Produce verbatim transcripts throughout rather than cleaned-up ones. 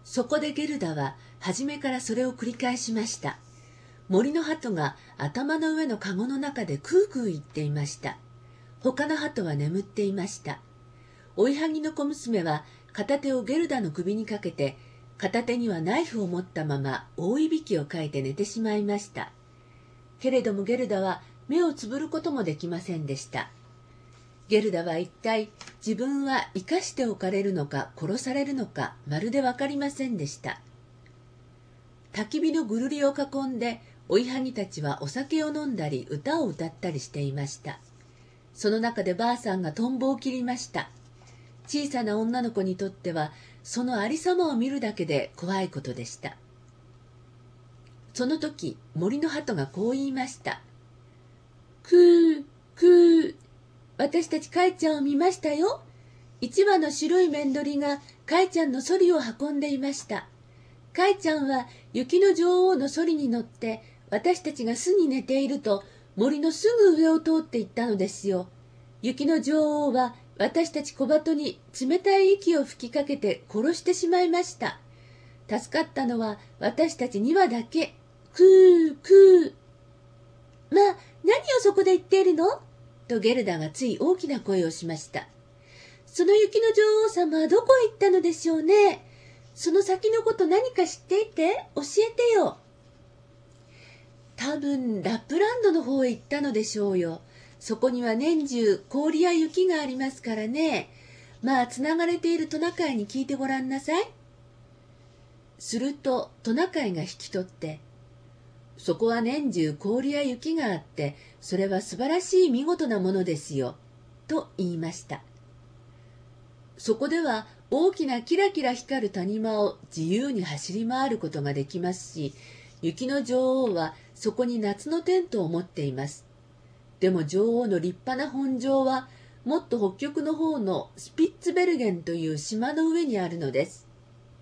そこでゲルダは初めからそれを繰り返しました。森の鳩が頭の上のかごの中でクークー言っていました。他の鳩は眠っていました。追いはぎの小娘は片手をゲルダの首にかけて、片手にはナイフを持ったまま大いびきをかいて寝てしまいました。けれどもゲルダは目をつぶることもできませんでした。ゲルダは一体自分は生かしておかれるのか殺されるのかまるでわかりませんでした。焚き火のぐるりを囲んで追いはぎたちはお酒を飲んだり歌を歌ったりしていました。その中でばあさんがトンボを切りました。小さな女の子にとってはそのありさまを見るだけで怖いことでした。その時森の鳩がこう言いました。くーくー、私たちカイちゃんを見ましたよ。一羽の白いメンドリがカイちゃんのソリを運んでいました。カイちゃんは雪の女王のソリに乗って私たちが巣に寝ていると森のすぐ上を通っていったのですよ。雪の女王は私たち小鳩に冷たい息を吹きかけて殺してしまいました。助かったのは私たちに羽だけ。くーくー。まあ、何をそこで言っているのとゲルダがつい大きな声をしました。その雪の女王様はどこへ行ったのでしょうね。その先のこと何か知っていて教えてよ。多分ラップランドの方へ行ったのでしょうよ。そこには年中氷や雪がありますからね。まあつながれているトナカイに聞いてごらんなさい。するとトナカイが引き取って、そこは年中氷や雪があってそれは素晴らしい見事なものですよと言いました。そこでは大きなキラキラ光る谷間を自由に走り回ることができますし、雪の女王はそこに夏のテントを持っています。でも女王の立派な本城はもっと北極の方のスピッツベルゲンという島の上にあるのです。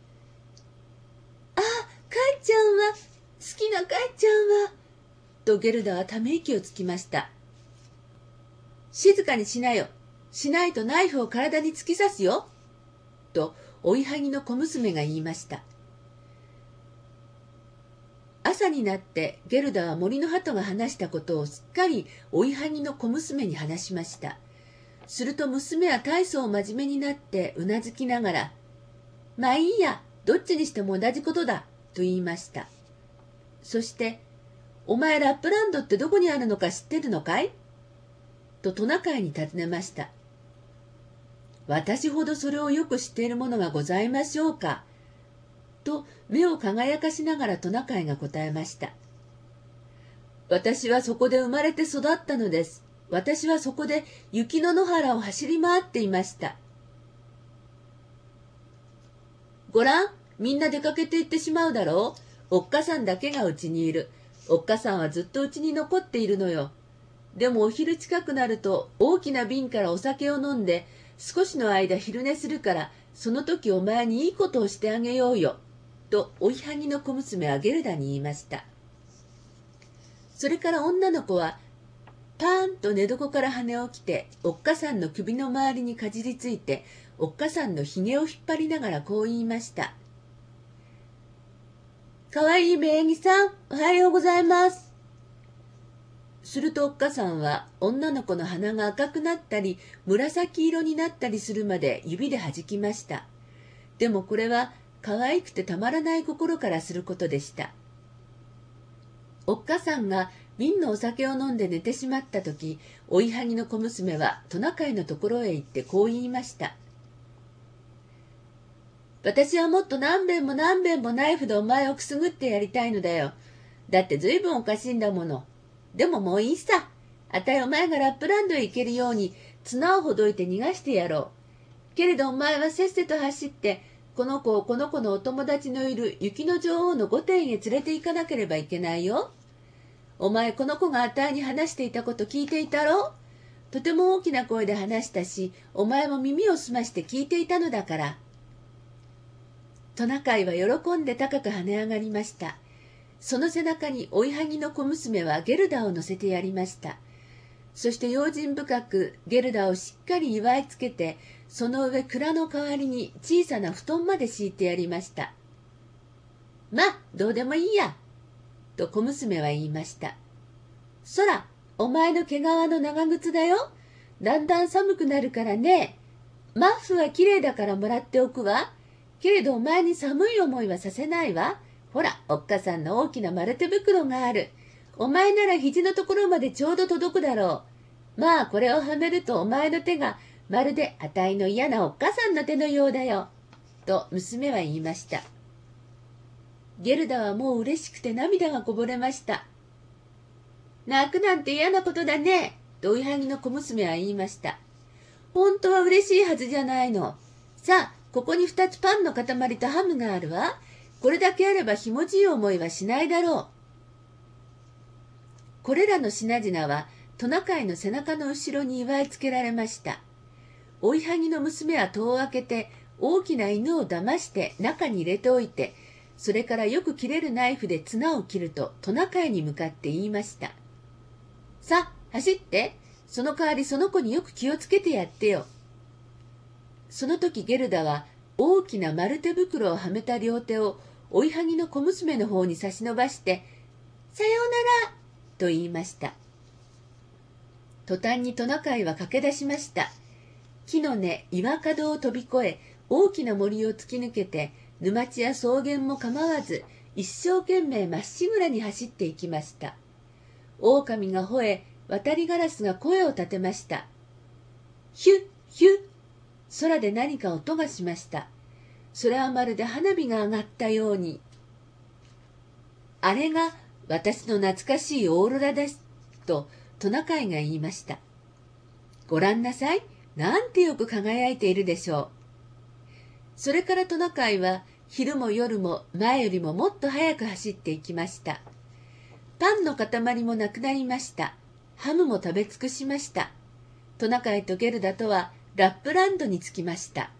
ああ、カイちゃんは、好きなカイちゃんは、とゲルダはため息をつきました。静かにしなよ。しないとナイフを体に突き刺すよ。と追いはぎの小娘が言いました。朝になってゲルダは森の鳩が話したことをすっかり追いはぎの小娘に話しました。すると娘は大層真面目になってうなずきながら、まあいいや、どっちにしても同じことだ、と言いました。そして、お前ラップランドってどこにあるのか知ってるのかいとトナカイに尋ねました。私ほどそれをよく知っているものがございましょうかと目を輝かしながらトナカイが答えました。私はそこで生まれて育ったのです。私はそこで雪の野原を走り回っていました。ごらん、みんな出かけて行ってしまうだろう。おっかさんだけがうちにいる。おっかさんはずっとうちに残っているのよ。でもお昼近くなると大きな瓶からお酒を飲んで少しの間昼寝するからその時お前にいいことをしてあげようよ。と追いはぎの小娘はゲルダに言いました。それから女の子はパーンと寝床から跳ね起きておっかさんの首の周りにかじりついておっかさんのひげを引っ張りながらこう言いました。かわいい名義さん、おはようございます。するとおっかさんは女の子の鼻が赤くなったり紫色になったりするまで指で弾きました。でもこれは可愛くてたまらない心からすることでした。おっかさんが瓶のお酒を飲んで寝てしまった時、追いはぎの小娘はトナカイのところへ行ってこう言いました。私はもっと何べんも何べんもナイフでお前をくすぐってやりたいのだよ。だってずいぶんおかしいんだもの。でももういいさ。あたいお前がラップランドへ行けるように綱をほどいて逃がしてやろう。けれどお前はせっせと走ってこの子をこの子のお友達のいる雪の女王の御殿へ連れて行かなければいけないよ。お前この子があたいに話していたこと聞いていたろう。とても大きな声で話したし、お前も耳を澄まして聞いていたのだから。トナカイは喜んで高く跳ね上がりました。その背中に追いはぎの小娘はゲルダを乗せてやりました。そして用心深くゲルダをしっかり祝いつけて、その上蔵の代わりに小さな布団まで敷いてやりました。 まあ、どうでもいいや。と小娘は言いました。そら、お前の毛皮の長靴だよ。だんだん寒くなるからね。マッフはきれいだからもらっておくわ。けれどお前に寒い思いはさせないわ。ほら、おっかさんの大きな丸手袋がある。お前なら肘のところまでちょうど届くだろう。まあ、これをはめるとお前の手がまるであたいの嫌なおっかさんの手のようだよ。と娘は言いました。ゲルダはもう嬉しくて涙がこぼれました。泣くなんて嫌なことだね。と追いはぎの小娘は言いました。本当は嬉しいはずじゃないの。さあ、ここに二つパンの塊とハムがあるわ。これだけあればひもじい思いはしないだろう。これらの品々はトナカイの背中の後ろに祝いつけられました。追いはぎの娘は戸を開けて大きな犬を騙して中に入れておいて、それからよく切れるナイフで綱を切るとトナカイに向かって言いました。さあ、走って。その代わりその子によく気をつけてやってよ。その時ゲルダは大きな丸手袋をはめた両手を追いはぎの小娘の方に差し伸ばして、さようならと言いました。途端にトナカイは駆け出しました。木の根、岩角を飛び越え、大きな森を突き抜けて、沼地や草原も構わず、一生懸命まっしぐらに走っていきました。狼が吠え、渡りガラスが声を立てました。ヒュッヒュッ、空で何か音がしました。それはまるで花火が上がったように。あれが私の懐かしいオーロラです、とトナカイが言いました。ごらんなさい、なんてよく輝いているでしょう。それからトナカイは昼も夜も前よりももっと早く走っていきました。パンの塊もなくなりました。ハムも食べ尽くしました。トナカイとゲルダとはラップランドに着きました。